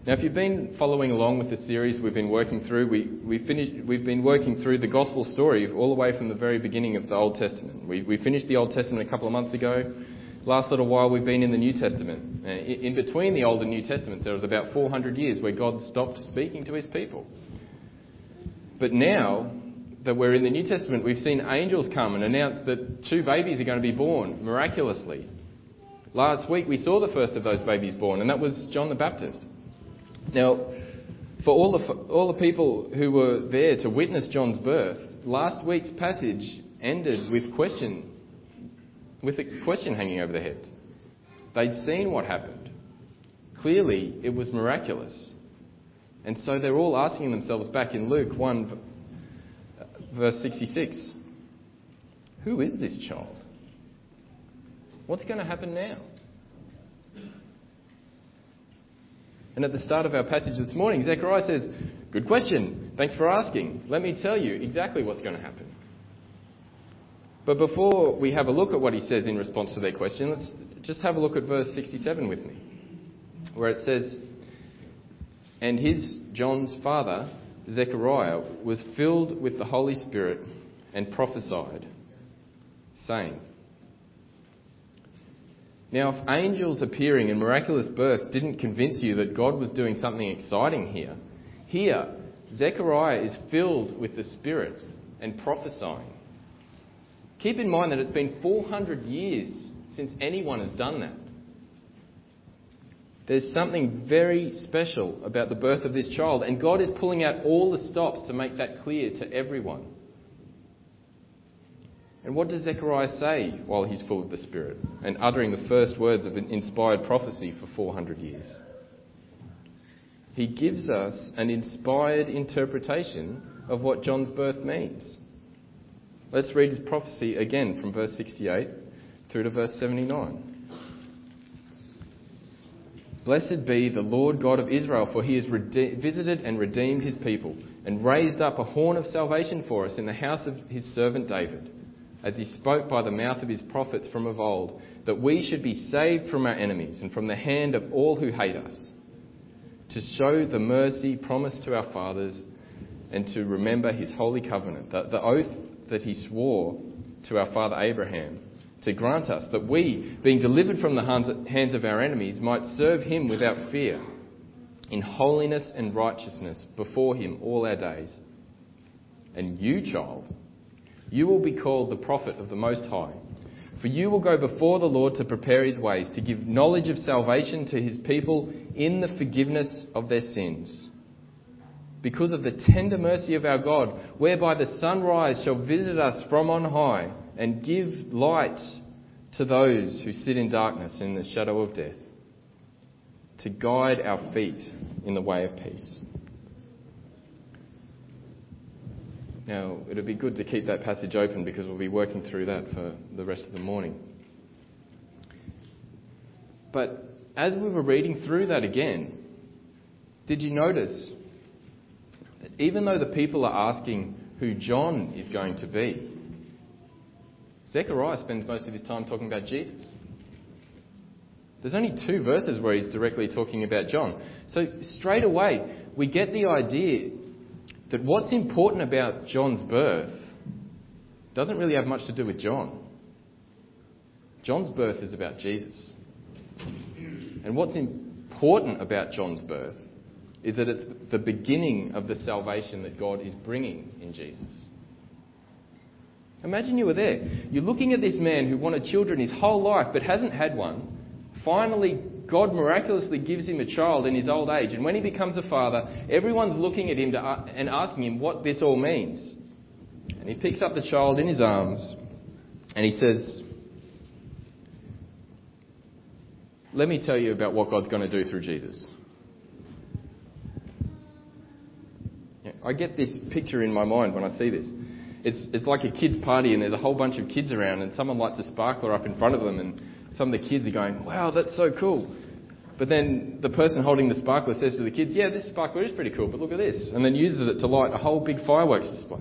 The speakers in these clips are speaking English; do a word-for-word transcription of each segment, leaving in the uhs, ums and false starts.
Now, if you've been following along with the series we've been working through, we, we finished, we've been working through the gospel story all the way from the very beginning of the Old Testament. We, we finished the Old Testament a couple of months ago. Last little while we've been in the New Testament. Uh, in between the Old and New Testaments, there was about four hundred years where God stopped speaking to his people. But now that we're in the New Testament, we've seen angels come and announce that two babies are going to be born miraculously. Last week we saw the first of those babies born, and that was John the Baptist. Now, for all the, all the people who were there to witness John's birth, last week's passage ended with question, with a question hanging over their head. They'd seen what happened. Clearly, it was miraculous. And so they're all asking themselves back in Luke one, verse sixty-six, who is this child? What's going to happen now? And at the start of our passage this morning, Zechariah says, good question. Thanks for asking. Let me tell you exactly what's going to happen. But before we have a look at what he says in response to their question, let's just have a look at verse sixty-seven with me, where it says, and his, John's father, Zechariah, was filled with the Holy Spirit and prophesied, saying. Now, if angels appearing in miraculous births didn't convince you that God was doing something exciting here, here, Zechariah is filled with the Spirit and prophesying. Keep in mind that it's been four hundred years since anyone has done that. There's something very special about the birth of this child, and God is pulling out all the stops to make that clear to everyone. And what does Zechariah say while he's full of the Spirit and uttering the first words of an inspired prophecy for four hundred years? He gives us an inspired interpretation of what John's birth means. Let's read his prophecy again from verse sixty-eight through to verse seventy-nine. Blessed be the Lord God of Israel, for he has rede- visited and redeemed his people and raised up a horn of salvation for us in the house of his servant David, as he spoke by the mouth of his prophets from of old, that we should be saved from our enemies and from the hand of all who hate us, to show the mercy promised to our fathers and to remember his holy covenant, the, the oath that he swore to our father Abraham, to grant us that we, being delivered from the hands of our enemies, might serve him without fear, in holiness and righteousness before him all our days. And you, child, you will be called the prophet of the Most High, for you will go before the Lord to prepare his ways, to give knowledge of salvation to his people in the forgiveness of their sins. Because of the tender mercy of our God, whereby the sunrise shall visit us from on high and give light to those who sit in darkness and in the shadow of death, to guide our feet in the way of peace. Now, it would be good to keep that passage open because we'll be working through that for the rest of the morning. But as we were reading through that again, did you notice that even though the people are asking who John is going to be, Zechariah spends most of his time talking about Jesus? There's only two verses where he's directly talking about John. So straight away, we get the idea that what's important about John's birth doesn't really have much to do with John. John's birth is about Jesus. And what's important about John's birth is that it's the beginning of the salvation that God is bringing in Jesus. Imagine you were there. You're looking at this man who wanted children his whole life but hasn't had one. Finally, God miraculously gives him a child in his old age. And when he becomes a father, everyone's looking at him to, uh, and asking him what this all means. And he picks up the child in his arms and he says, let me tell you about what God's going to do through Jesus. I get this picture in my mind when I see this. It's, it's like a kid's party and there's a whole bunch of kids around and someone lights a sparkler up in front of them and some of the kids are going, wow, that's so cool. But then the person holding the sparkler says to the kids, yeah, this sparkler is pretty cool, but look at this. And then uses it to light a whole big fireworks display.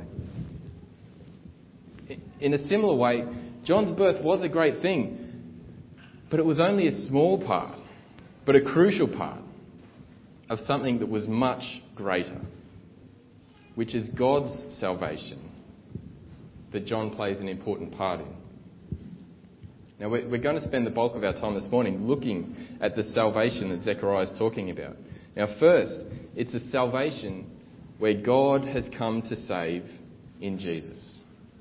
In a similar way, John's birth was a great thing, but it was only a small part, but a crucial part of something that was much greater, which is God's salvation, that John plays an important part in. Now, we're going to spend the bulk of our time this morning looking at the salvation that Zechariah is talking about. Now, first, it's a salvation where God has come to save in Jesus.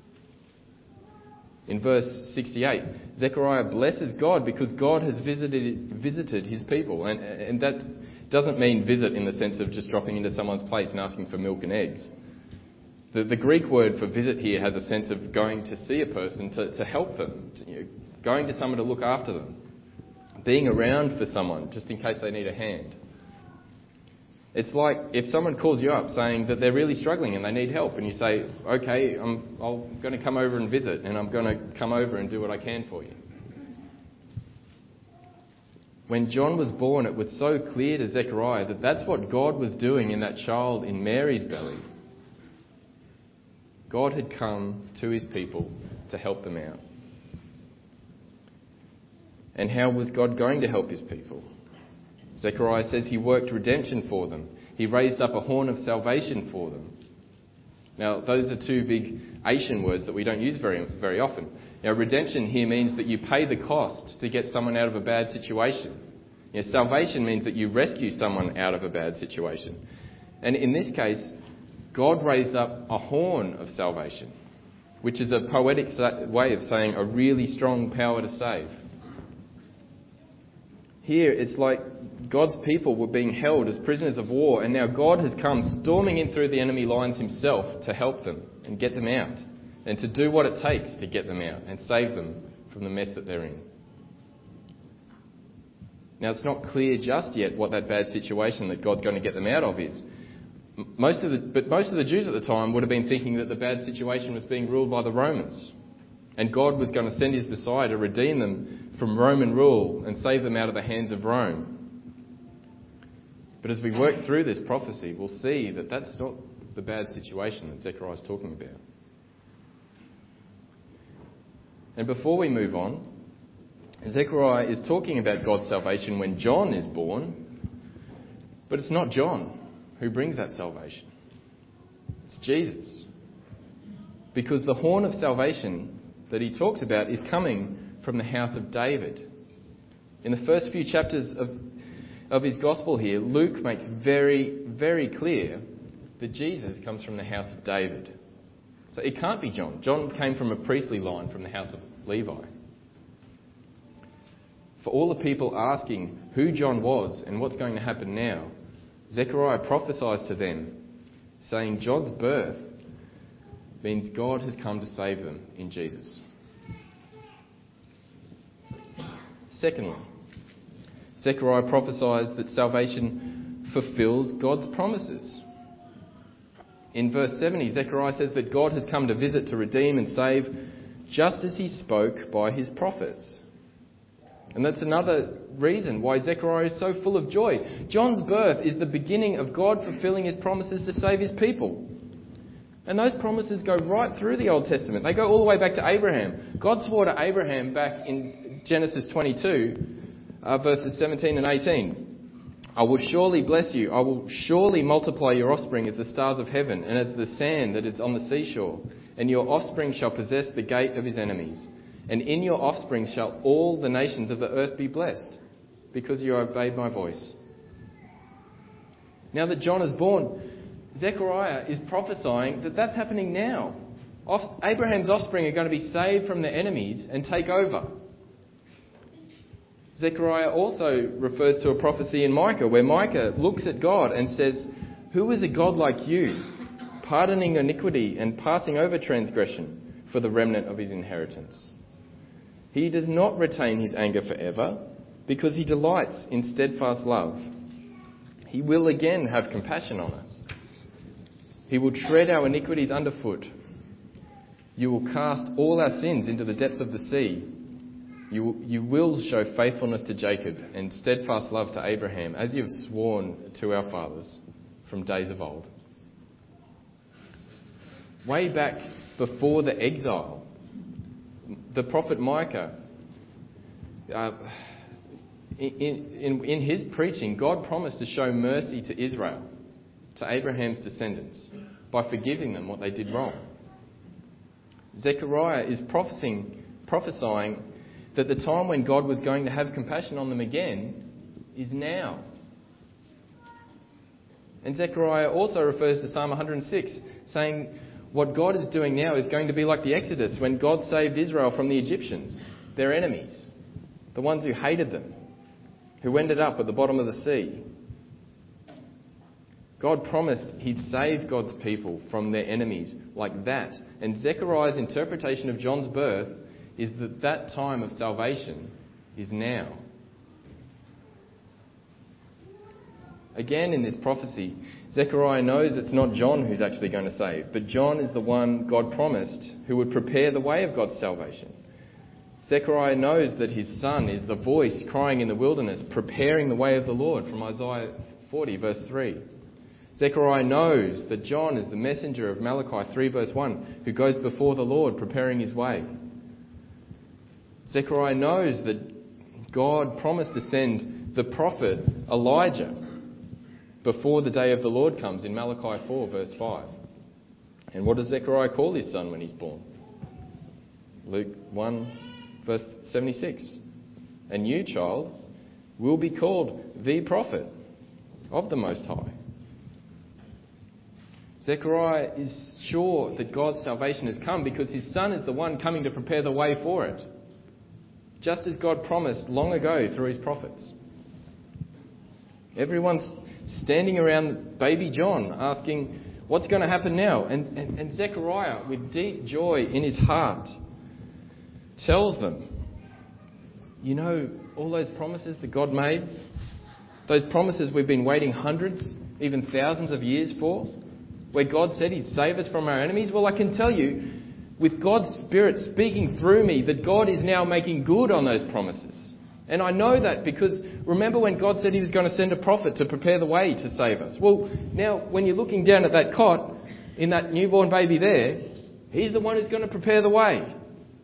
In verse sixty-eight, Zechariah blesses God because God has visited visited his people. And, and that doesn't mean visit in the sense of just dropping into someone's place and asking for milk and eggs. The, the Greek word for visit here has a sense of going to see a person to, to help them, to, you know, going to someone to look after them, being around for someone just in case they need a hand. It's like if someone calls you up saying that they're really struggling and they need help, and you say, okay, I'm, I'm going to come over and visit, and I'm going to come over and do what I can for you. When John was born, it was so clear to Zechariah that that's what God was doing in that child in Mary's belly. God had come to his people to help them out. And how was God going to help his people? Zechariah says he worked redemption for them. He raised up a horn of salvation for them. Now, those are two big Asian words that we don't use very, very often. Now, redemption here means that you pay the cost to get someone out of a bad situation. You know, salvation means that you rescue someone out of a bad situation. And in this case, God raised up a horn of salvation, which is a poetic way of saying a really strong power to save. Here, it's like God's people were being held as prisoners of war, and now God has come storming in through the enemy lines himself to help them and get them out, and to do what it takes to get them out and save them from the mess that they're in. Now, it's not clear just yet what that bad situation that God's going to get them out of is. Most of the, but most of the Jews at the time would have been thinking that the bad situation was being ruled by the Romans, and God was going to send his Messiah to redeem them from Roman rule and save them out of the hands of Rome. But as we work through this prophecy, we'll see that that's not the bad situation that Zechariah is talking about. And before we move on, Zechariah is talking about God's salvation when John is born, but it's not John who brings that salvation. It's Jesus. Because the horn of salvation that he talks about is coming from the house of David. In the first few chapters of, of his gospel here, Luke makes very, very clear that Jesus comes from the house of David. So it can't be John. John came from a priestly line from the house of Levi. For all the people asking who John was and what's going to happen now, Zechariah prophesies to them, saying John's birth means God has come to save them in Jesus. Secondly, Zechariah prophesies that salvation fulfills God's promises. In verse seventy, Zechariah says that God has come to visit, to redeem and save, just as he spoke by his prophets. And that's another reason why Zechariah is so full of joy. John's birth is the beginning of God fulfilling his promises to save his people. And those promises go right through the Old Testament. They go all the way back to Abraham. God swore to Abraham back in Genesis twenty-two, uh, verses seventeen and eighteen. I will surely bless you. I will surely multiply your offspring as the stars of heaven and as the sand that is on the seashore. And your offspring shall possess the gate of his enemies. And in your offspring shall all the nations of the earth be blessed, because you obeyed my voice. Now that John is born, Zechariah is prophesying that that's happening now. Abraham's offspring are going to be saved from their enemies and take over. Zechariah also refers to a prophecy in Micah, where Micah looks at God and says, "Who is a God like you, pardoning iniquity and passing over transgression for the remnant of his inheritance? He does not retain his anger forever, because he delights in steadfast love. He will again have compassion on us. He will tread our iniquities underfoot. You will cast all our sins into the depths of the sea. You, you will show faithfulness to Jacob and steadfast love to Abraham, as you have sworn to our fathers from days of old." Way back before the exile, the prophet Micah, uh, In, in, in his preaching, God promised to show mercy to Israel, to Abraham's descendants, by forgiving them what they did wrong. Zechariah is prophesying, prophesying that the time when God was going to have compassion on them again is now. And Zechariah also refers to Psalm one hundred six, saying what God is doing now is going to be like the Exodus when God saved Israel from the Egyptians, their enemies, the ones who hated them, who ended up at the bottom of the sea. God promised he'd save God's people from their enemies like that. And Zechariah's interpretation of John's birth is that that time of salvation is now. Again, in this prophecy, Zechariah knows it's not John who's actually going to save, but John is the one God promised who would prepare the way of God's salvation. Zechariah knows that his son is the voice crying in the wilderness, preparing the way of the Lord, from Isaiah forty, verse three. Zechariah knows that John is the messenger of Malachi three, verse one, who goes before the Lord, preparing his way. Zechariah knows that God promised to send the prophet Elijah before the day of the Lord comes in Malachi four, verse five. And what does Zechariah call his son when he's born? Luke one, verse seventy-six. A new child will be called the prophet of the Most High. Zechariah is sure that God's salvation has come because his son is the one coming to prepare the way for it, just as God promised long ago through his prophets. Everyone's standing around baby John asking, what's going to happen now? And, and, and Zechariah, with deep joy in his heart, tells them, you know, all those promises that God made, those promises we've been waiting hundreds, even thousands of years for, where God said he'd save us from our enemies. Well, I can tell you, with God's Spirit speaking through me, that God is now making good on those promises. And I know that because remember when God said he was going to send a prophet to prepare the way to save us? Well, now when you're looking down at that cot, in that newborn baby there, he's the one who's going to prepare the way.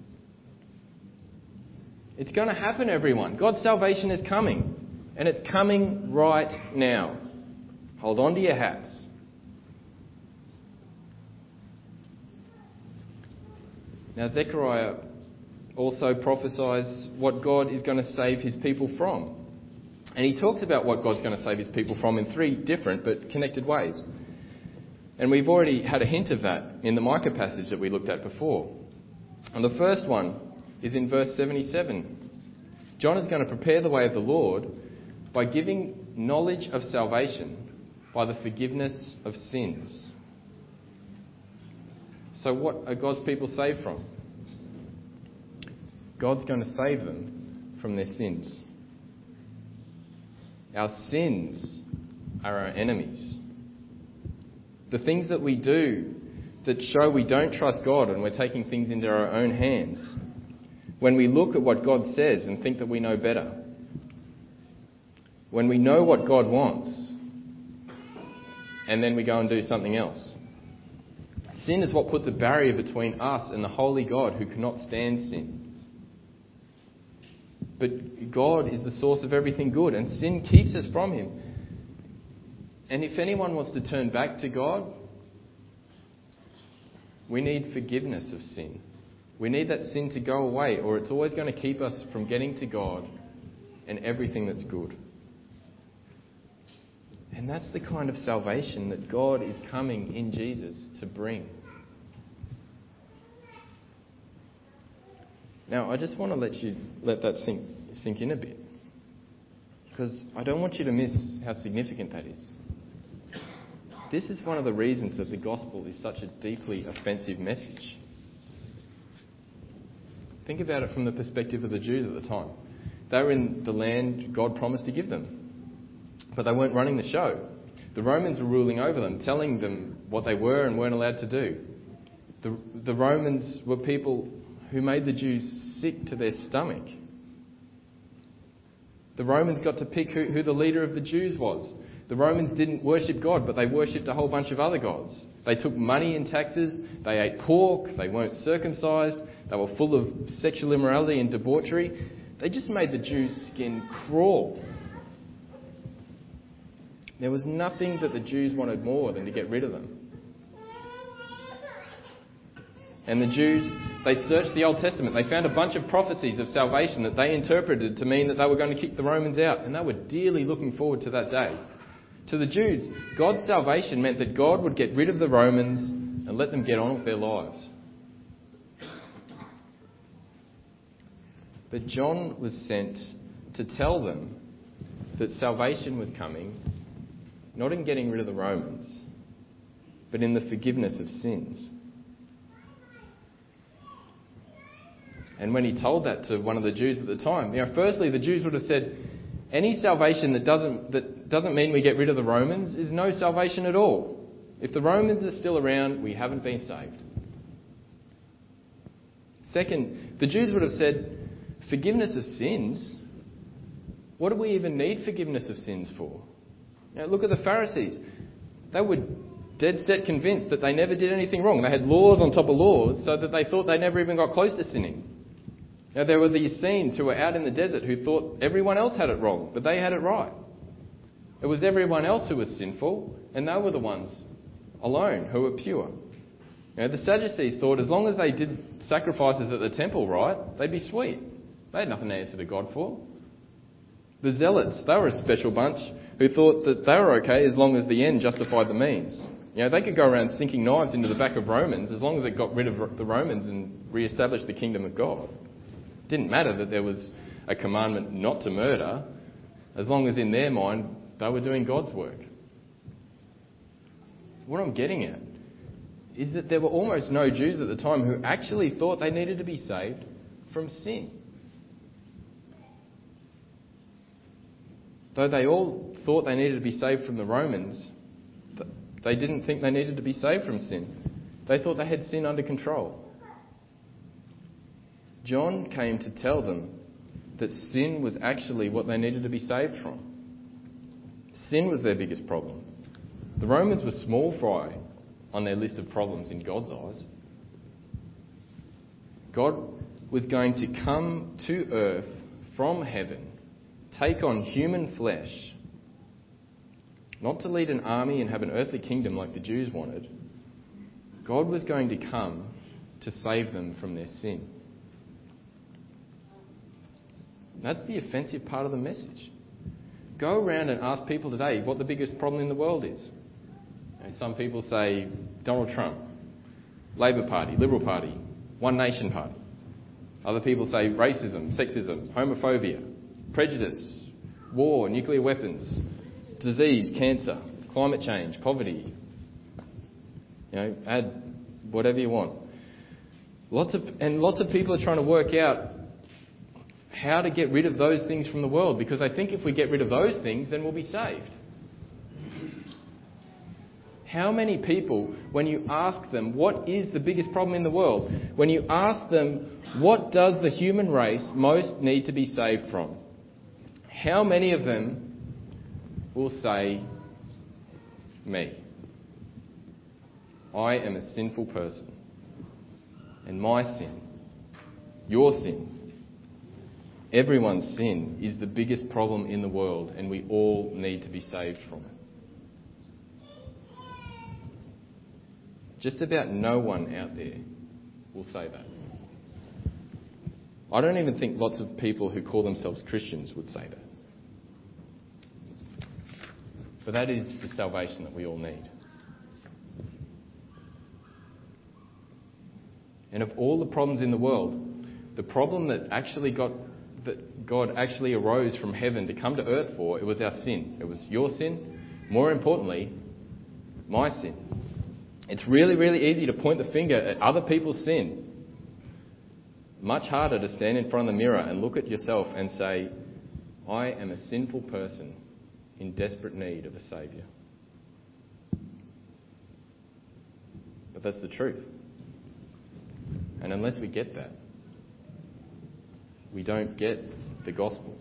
It's going to happen, everyone. God's salvation is coming. And it's coming right now. Hold on to your hats. Now, Zechariah also prophesies what God is going to save his people from. And he talks about what God's going to save his people from in three different but connected ways. And we've already had a hint of that in the Micah passage that we looked at before. And the first one is in verse seventy-seven. John is going to prepare the way of the Lord by giving knowledge of salvation by the forgiveness of sins. So what are God's people saved from? God's going to save them from their sins. Our sins are our enemies. The things that we do that show we don't trust God and we're taking things into our own hands. When we look at what God says and think that we know better. When we know what God wants and then we go and do something else. Sin is what puts a barrier between us and the holy God who cannot stand sin. But God is the source of everything good, and sin keeps us from him. And if anyone wants to turn back to God, we need forgiveness of sin. We need that sin to go away, or it's always going to keep us from getting to God and everything that's good. And that's the kind of salvation that God is coming in Jesus to bring. Now, I just want to let you let that sink, sink in a bit. Because I don't want you to miss how significant that is. This is one of the reasons that the gospel is such a deeply offensive message. Think about it from the perspective of the Jews at the time. They were in the land God promised to give them. But they weren't running the show. The Romans were ruling over them, telling them what they were and weren't allowed to do. The, the Romans were people who made the Jews sick to their stomach. The Romans got to pick who, who the leader of the Jews was. The Romans didn't worship God, but they worshipped a whole bunch of other gods. They took money in taxes, they ate pork, they weren't circumcised, they were full of sexual immorality and debauchery. They just made the Jews' skin crawl. There was nothing that the Jews wanted more than to get rid of them. And the Jews, they searched the Old Testament. They found a bunch of prophecies of salvation that they interpreted to mean that they were going to kick the Romans out. And they were dearly looking forward to that day. To the Jews, God's salvation meant that God would get rid of the Romans and let them get on with their lives. But John was sent to tell them that salvation was coming, not in getting rid of the Romans, but in the forgiveness of sins. And when he told that to one of the Jews at the time, you know, firstly, the Jews would have said, any salvation that doesn't that doesn't mean we get rid of the Romans is no salvation at all. If the Romans are still around, we haven't been saved. Second, the Jews would have said, forgiveness of sins? What do we even need forgiveness of sins for? Now, look at the Pharisees. They were dead set convinced that they never did anything wrong. They had laws on top of laws so that they thought they never even got close to sinning. Now, there were the Essenes who were out in the desert who thought everyone else had it wrong, but they had it right. It was everyone else who was sinful, and they were the ones alone who were pure. You know, the Sadducees thought as long as they did sacrifices at the temple right, they'd be sweet. They had nothing to answer to God for. The Zealots, they were a special bunch who thought that they were okay as long as the end justified the means. You know, they could go around sinking knives into the back of Romans as long as it got rid of the Romans and re-established the kingdom of God. It didn't matter that there was a commandment not to murder, as long as in their mind they were doing God's work. What I'm getting at is that there were almost no Jews at the time who actually thought they needed to be saved from sin. Though they all thought they needed to be saved from the Romans, they didn't think they needed to be saved from sin. They thought they had sin under control. John came to tell them that sin was actually what they needed to be saved from. Sin was their biggest problem. The Romans were small fry on their list of problems in God's eyes. God was going to come to earth from heaven, take on human flesh, not to lead an army and have an earthly kingdom like the Jews wanted. God was going to come to save them from their sin. That's the offensive part of the message. Go around and ask people today what the biggest problem in the world is. You know, some people say Donald Trump, Labor Party, Liberal Party, One Nation Party. Other people say racism, sexism, homophobia, prejudice, war, nuclear weapons, disease, cancer, climate change, poverty. You know, add whatever you want. Lots of and lots of people are trying to work out how to get rid of those things from the world, because they think if we get rid of those things, then we'll be saved. How many people, when you ask them what is the biggest problem in the world, when you ask them what does the human race most need to be saved from, how many of them will say, me? I am a sinful person. And my sin, your sin, everyone's sin is the biggest problem in the world, and we all need to be saved from it. Just about no one out there will say that. I don't even think lots of people who call themselves Christians would say that. But that is the salvation that we all need. And of all the problems in the world, the problem that actually got that God actually arose from heaven to come to earth for, it was our sin. It was your sin. More importantly, my sin. It's really, really easy to point the finger at other people's sin. Much harder to stand in front of the mirror and look at yourself and say, I am a sinful person in desperate need of a saviour. But that's the truth. And unless we get that, we don't get the gospel.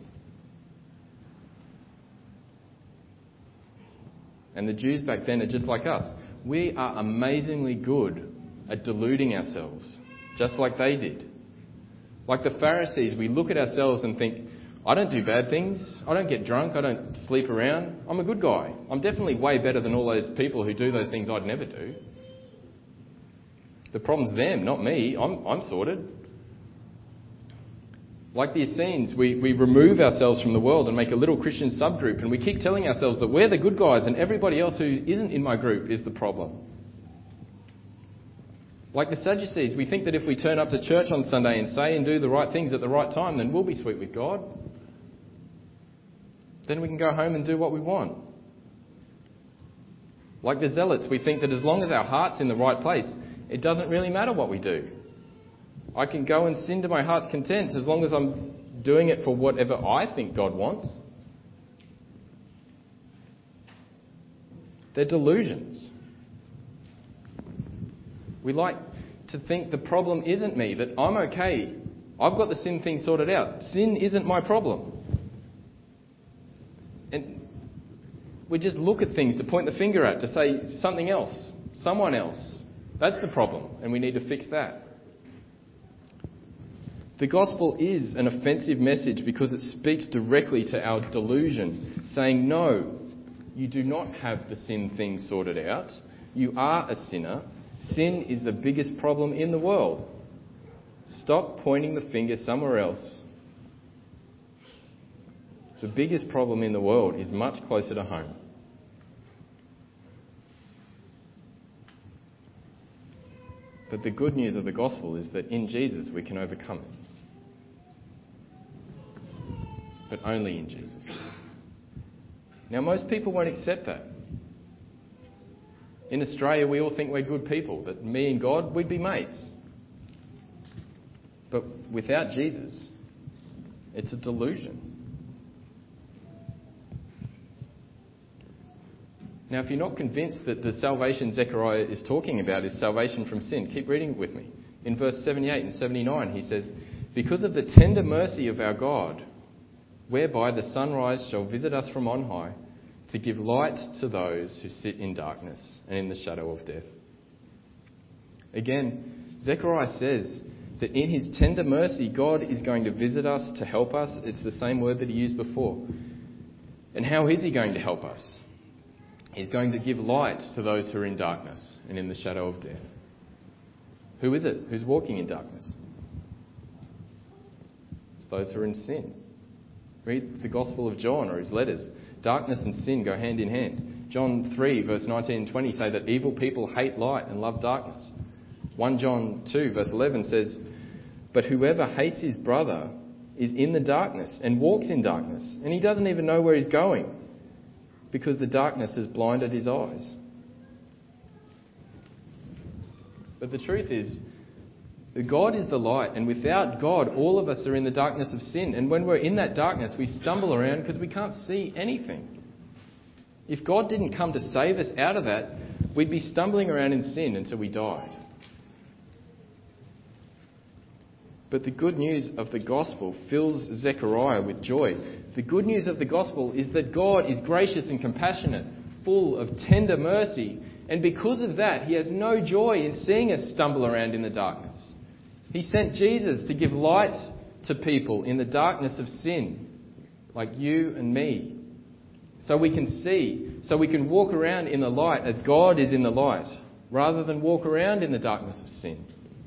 And the Jews back then are just like us. We are amazingly good at deluding ourselves, just like they did. Like the Pharisees, we look at ourselves and think, I don't do bad things. I don't get drunk. I don't sleep around. I'm a good guy. I'm definitely way better than all those people who do those things I'd never do. The problem's them, not me. I'm, I'm sorted. Like the Essenes, we, we remove ourselves from the world and make a little Christian subgroup, and we keep telling ourselves that we're the good guys and everybody else who isn't in my group is the problem. Like the Sadducees, we think that if we turn up to church on Sunday and say and do the right things at the right time, then we'll be sweet with God. Then we can go home and do what we want. Like the Zealots, we think that as long as our heart's in the right place, it doesn't really matter what we do. I can go and sin to my heart's content as long as I'm doing it for whatever I think God wants. They're delusions. We like to think the problem isn't me, that I'm okay. I've got the sin thing sorted out. Sin isn't my problem. And we just look at things to point the finger at, to say something else, someone else. That's the problem, and we need to fix that. The gospel is an offensive message because it speaks directly to our delusion, saying, no, you do not have the sin thing sorted out. You are a sinner. Sin is the biggest problem in the world. Stop pointing the finger somewhere else. The biggest problem in the world is much closer to home. But the good news of the gospel is that in Jesus we can overcome it. But only in Jesus. Now, most people won't accept that. In Australia, we all think we're good people, that me and God, we'd be mates. But without Jesus, it's a delusion. Now, if you're not convinced that the salvation Zechariah is talking about is salvation from sin, keep reading with me. In verse seventy-eight and seventy-nine, he says, because of the tender mercy of our God, whereby the sunrise shall visit us from on high, to give light to those who sit in darkness and in the shadow of death. Again, Zechariah says that in his tender mercy, God is going to visit us to help us. It's the same word that he used before. And how is he going to help us? He's going to give light to those who are in darkness and in the shadow of death. Who is it? Who's walking in darkness? It's those who are in sin. Read the Gospel of John or his letters. Darkness and sin go hand in hand. John three, verse nineteen and twenty say that evil people hate light and love darkness. First John two, verse eleven says, but whoever hates his brother is in the darkness and walks in darkness, and he doesn't even know where he's going because the darkness has blinded his eyes. But the truth is, God is the light, and without God, all of us are in the darkness of sin. And when we're in that darkness, we stumble around because we can't see anything. If God didn't come to save us out of that, we'd be stumbling around in sin until we died. But the good news of the gospel fills Zechariah with joy. The good news of the gospel is that God is gracious and compassionate, full of tender mercy. And because of that, he has no joy in seeing us stumble around in the darkness. He sent Jesus to give light to people in the darkness of sin, like you and me, so we can see, so we can walk around in the light as God is in the light, rather than walk around in the darkness of sin.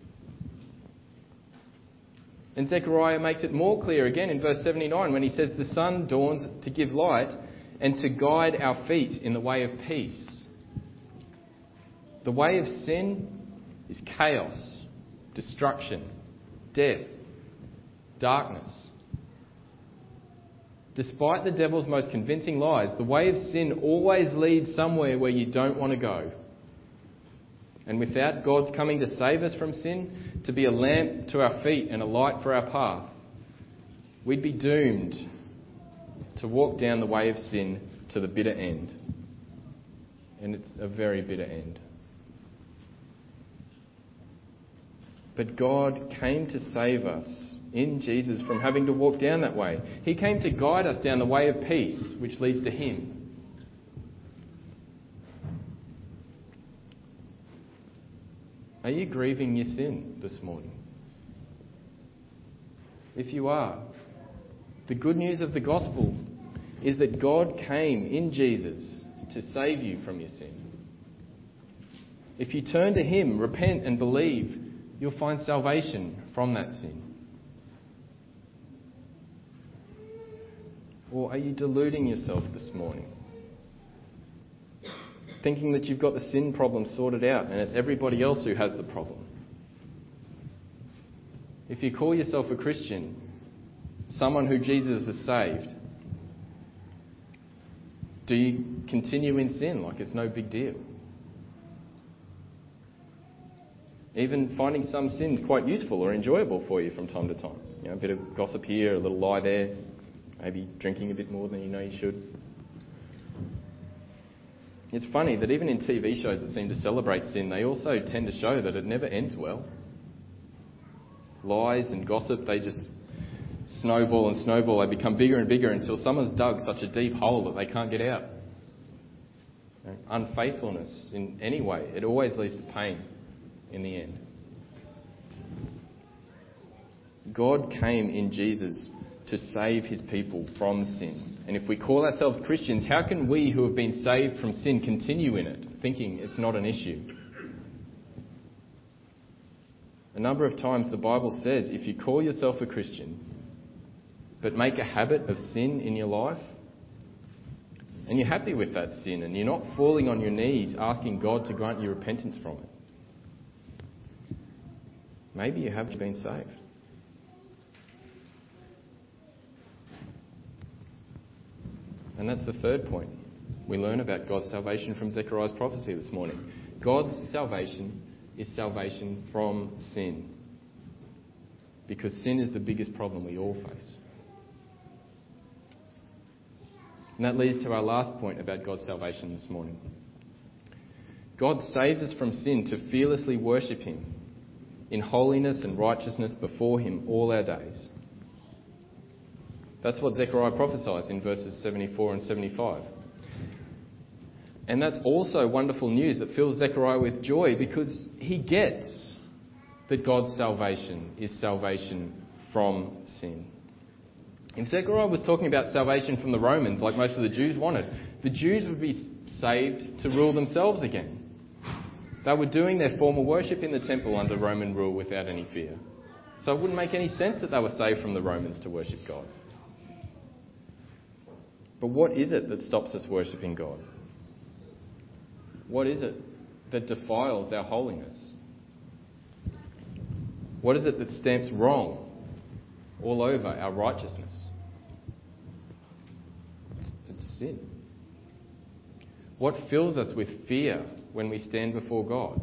And Zechariah makes it more clear again in verse seventy-nine when he says, the sun dawns to give light and to guide our feet in the way of peace. The way of sin is chaos, destruction, death, darkness. Despite the devil's most convincing lies, the way of sin always leads somewhere where you don't want to go. And without God's coming to save us from sin, to be a lamp to our feet and a light for our path, we'd be doomed to walk down the way of sin to the bitter end. And it's a very bitter end. But God came to save us in Jesus from having to walk down that way. He came to guide us down the way of peace, which leads to him. Are you grieving your sin this morning? If you are, the good news of the gospel is that God came in Jesus to save you from your sin. If you turn to him, repent and believe, you'll find salvation from that sin. Or are you deluding yourself this morning? Thinking that you've got the sin problem sorted out and it's everybody else who has the problem. If you call yourself a Christian, someone who Jesus has saved, do you continue in sin like it's no big deal? Even finding some sins quite useful or enjoyable for you from time to time. You know, a bit of gossip here, a little lie there, maybe drinking a bit more than you know you should. It's funny that even in T V shows that seem to celebrate sin, they also tend to show that it never ends well. Lies and gossip, they just snowball and snowball. They become bigger and bigger until someone's dug such a deep hole that they can't get out. You know, unfaithfulness in any way, it always leads to pain in the end. God came in Jesus to save his people from sin. And if we call ourselves Christians, how can we who have been saved from sin continue in it, thinking it's not an issue? A number of times the Bible says if you call yourself a Christian, but make a habit of sin in your life, and you're happy with that sin, and you're not falling on your knees asking God to grant you repentance from it, maybe you haven't been saved. And that's the third point we learn about God's salvation from Zechariah's prophecy this morning. God's salvation is salvation from sin. Because sin is the biggest problem we all face. And that leads to our last point about God's salvation this morning. God saves us from sin to fearlessly worship him in holiness and righteousness before him all our days. That's what Zechariah prophesies in verses seventy-four and seventy-five. And that's also wonderful news that fills Zechariah with joy because he gets that God's salvation is salvation from sin. If Zechariah was talking about salvation from the Romans, like most of the Jews wanted, the Jews would be saved to rule themselves again. They were doing their formal worship in the temple under Roman rule without any fear. So it wouldn't make any sense that they were saved from the Romans to worship God. But what is it that stops us worshipping God? What is it that defiles our holiness? What is it that stamps wrong all over our righteousness? It's, it's sin. What fills us with fear when we stand before God?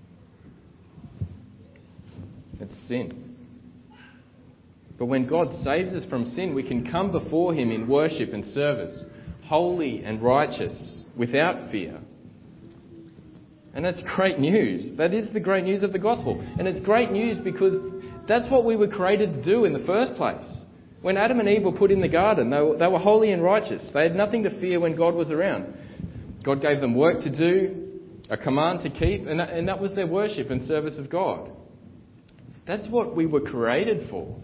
It's sin. But when God saves us from sin, we can come before him in worship and service, holy and righteous, without fear. And that's great news. That is the great news of the gospel. And it's great news because that's what we were created to do in the first place. When Adam and Eve were put in the garden, they were, they were holy and righteous. They had nothing to fear when God was around. God gave them work to do, a command to keep, and that, and that was their worship and service of God. That's what we were created for.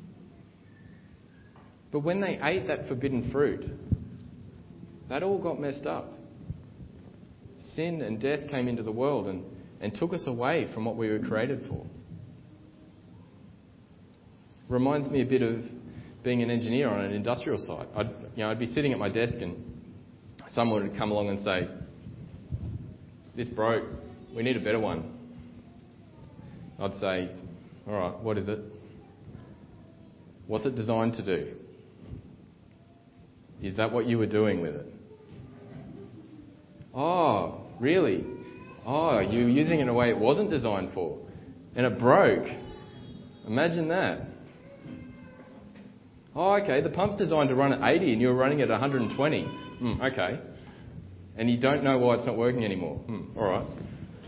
But when they ate that forbidden fruit, that all got messed up. Sin and death came into the world and, and took us away from what we were created for. Reminds me a bit of being an engineer on an industrial site. I'd, you know, I'd be sitting at my desk and someone would come along and say, "This broke, we need a better one." I'd say, "All right, what is it? What's it designed to do? Is that what you were doing with it?" "Oh, really? Oh, you were using it in a way it wasn't designed for. And it broke. Imagine that. Oh, okay, the pump's designed to run at eighty and you were running at one hundred twenty. Hmm, okay. And you don't know why it's not working anymore. Hmm, all right."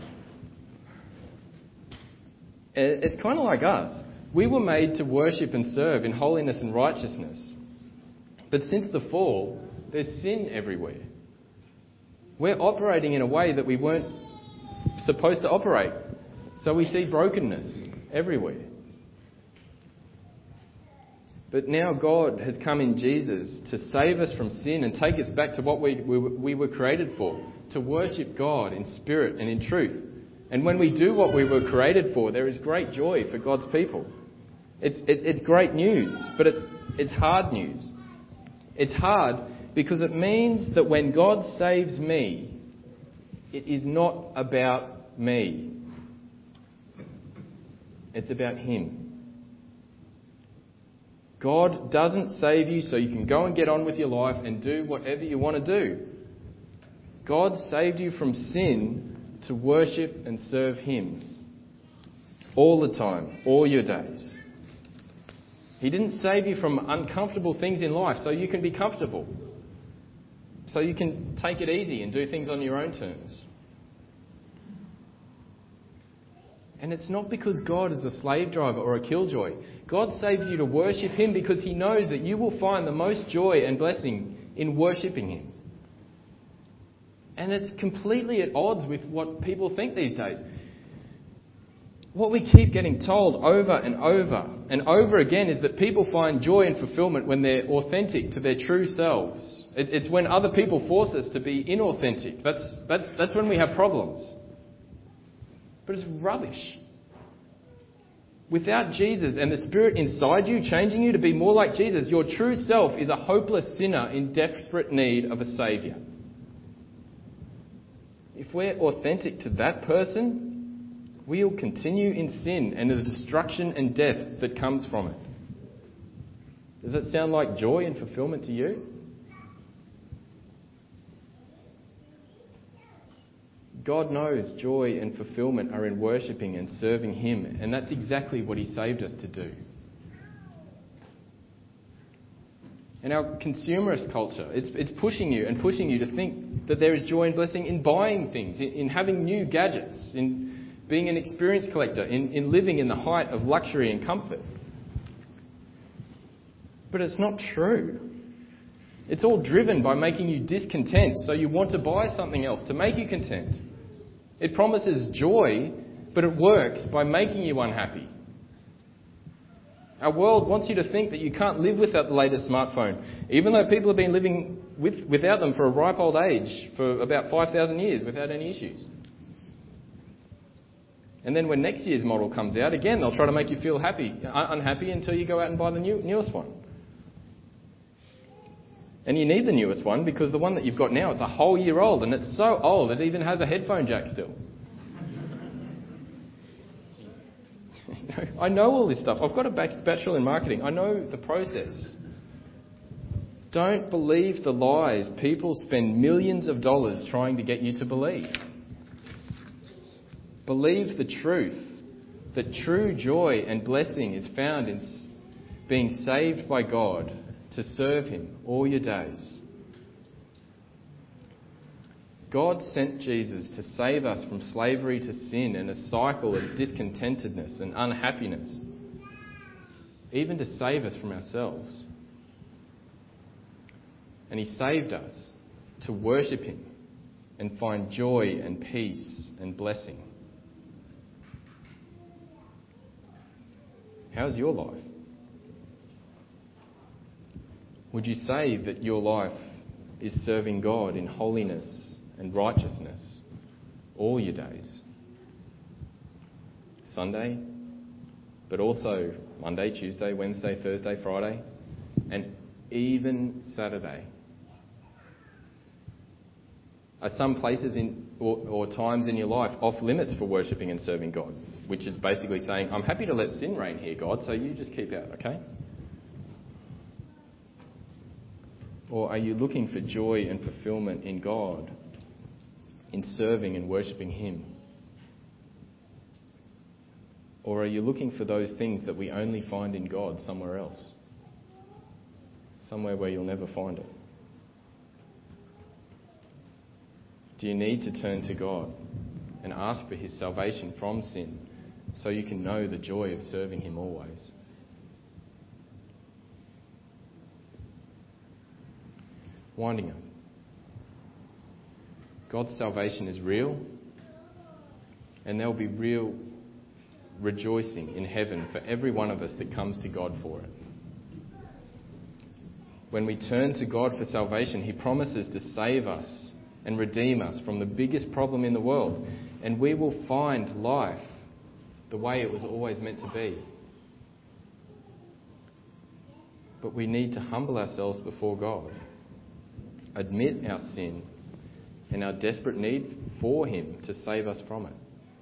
It's kind of like us. We were made to worship and serve in holiness and righteousness. But since the fall, there's sin everywhere. We're operating in a way that we weren't supposed to operate. So we see brokenness everywhere. But now God has come in Jesus to save us from sin and take us back to what we, we, we were created for, to worship God in spirit and in truth. And when we do what we were created for, there is great joy for God's people. It's, it, it's great news, but it's, it's hard news. It's hard because it means that when God saves me, it is not about me. It's about Him. God doesn't save you so you can go and get on with your life and do whatever you want to do. God saved you from sin to worship and serve Him all the time, all your days. He didn't save you from uncomfortable things in life so you can be comfortable, so you can take it easy and do things on your own terms. And it's not because God is a slave driver or a killjoy. God saves you to worship Him because He knows that you will find the most joy and blessing in worshipping Him. And it's completely at odds with what people think these days. What we keep getting told over and over and over again is that people find joy and fulfillment when they're authentic to their true selves. It, it's when other people force us to be inauthentic. That's, that's, that's when we have problems. But it's rubbish. Without Jesus and the Spirit inside you changing you to be more like Jesus, your true self is a hopeless sinner in desperate need of a Saviour. If we're authentic to that person, we'll continue in sin and the destruction and death that comes from it. Does that sound like joy and fulfillment to you? God knows joy and fulfillment are in worshipping and serving Him, and that's exactly what He saved us to do. And our consumerist culture, it's, it's pushing you and pushing you to think that there is joy and blessing in buying things, in, in having new gadgets, in being an experience collector, in, in living in the height of luxury and comfort. But it's not true. It's all driven by making you discontent, so you want to buy something else to make you content. It promises joy, but it works by making you unhappy. Our world wants you to think that you can't live without the latest smartphone, even though people have been living with, without them for a ripe old age, for about five thousand years, without any issues. And then when next year's model comes out, again, they'll try to make you feel happy, unhappy until you go out and buy the new, newest one. And you need the newest one because the one that you've got now, it's a whole year old, and it's so old it even has a headphone jack still. You know, I know all this stuff. I've got a bachelor in marketing. I know the process. Don't believe the lies people spend millions of dollars trying to get you to believe. Believe the truth, that true joy and blessing is found in being saved by God to serve Him all your days. God sent Jesus to save us from slavery to sin and a cycle of discontentedness and unhappiness, even to save us from ourselves. And He saved us to worship Him and find joy and peace and blessing. How's your life? Would you say that your life is serving God in holiness and righteousness all your days? Sunday, but also Monday, Tuesday, Wednesday, Thursday, Friday, and even Saturday. Are some places in or, or times in your life off limits for worshipping and serving God? Which is basically saying, I'm happy to let sin reign here, God, so you just keep out, okay? Or are you looking for joy and fulfillment in God, in serving and worshipping Him? Or are you looking for those things that we only find in God somewhere else? Somewhere where you'll never find it? Do you need to turn to God and ask for His salvation from sin so you can know the joy of serving Him always? Winding up. God's salvation is real, and there will be real rejoicing in heaven for every one of us that comes to God for it. When we turn to God for salvation, he promises to save us and redeem us from the biggest problem in the world. And we will find life the way it was always meant to be. But we need to humble ourselves before God, admit our sin and our desperate need for him to save us from it.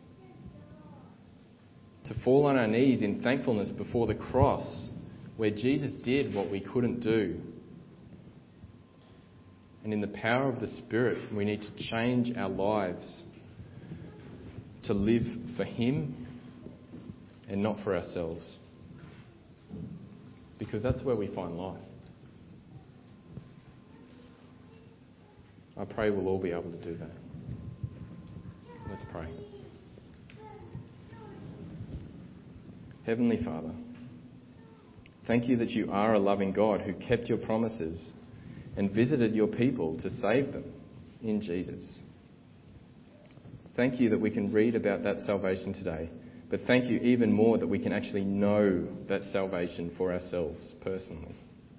To fall on our knees in thankfulness before the cross, where Jesus did what we couldn't do. And in the power of the Spirit, we need to change our lives to live for him and not for ourselves. Because that's where we find life. I pray we'll all be able to do that. Let's pray. Heavenly Father, thank you that you are a loving God who kept your promises and visited your people to save them in Jesus. Thank you that we can read about that salvation today, but thank you even more that we can actually know that salvation for ourselves personally.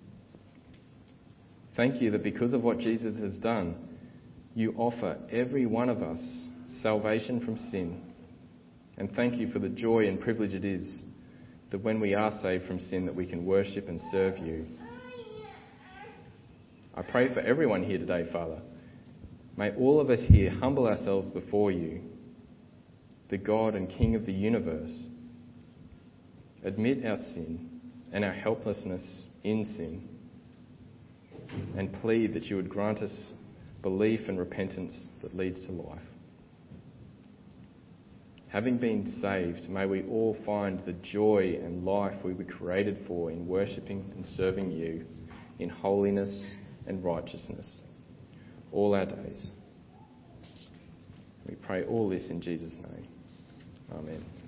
Thank you that because of what Jesus has done, you offer every one of us salvation from sin. And thank you for the joy and privilege it is that when we are saved from sin, that we can worship and serve you. I pray for everyone here today, Father. May all of us here humble ourselves before you, the God and King of the universe, admit our sin and our helplessness in sin, and plead that you would grant us belief and repentance that leads to life. Having been saved, may we all find the joy and life we were created for in worshipping and serving you in holiness and righteousness all our days. We pray all this in Jesus' name. Amen.